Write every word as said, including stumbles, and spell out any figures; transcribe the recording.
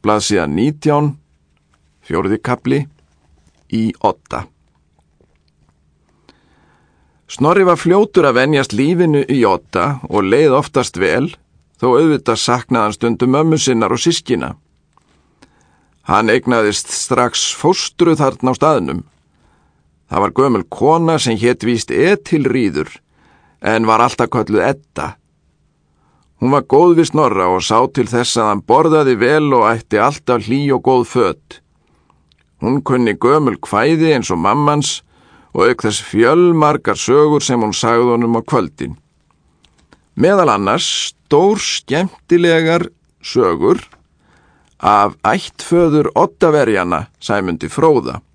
blaðsíða nítján, fjórði kafli, í Odda. Snorri var fljótur að venjast lífinu í Odda og leið oftast vel, þó auðvitað saknaði hann stundum mömmu sinnar og systkina. Hann eignaðist strax fóstru þarna á staðnum. Það var gömul kona sem hét víst Etilríður, en var alltaf kölluð Edda. Hún var góð við Snorra og sá til þess að hann borðaði vel og ætti alltaf hlý og góð föt. Hún kunni gömul kvæði eins og mammans og auk þess fjölmargar sögur sem hún sagði honum á kvöldin. Meðal annars stór skemmtilegar sögur af ættföður Oddaverjana, Sæmundi fróða.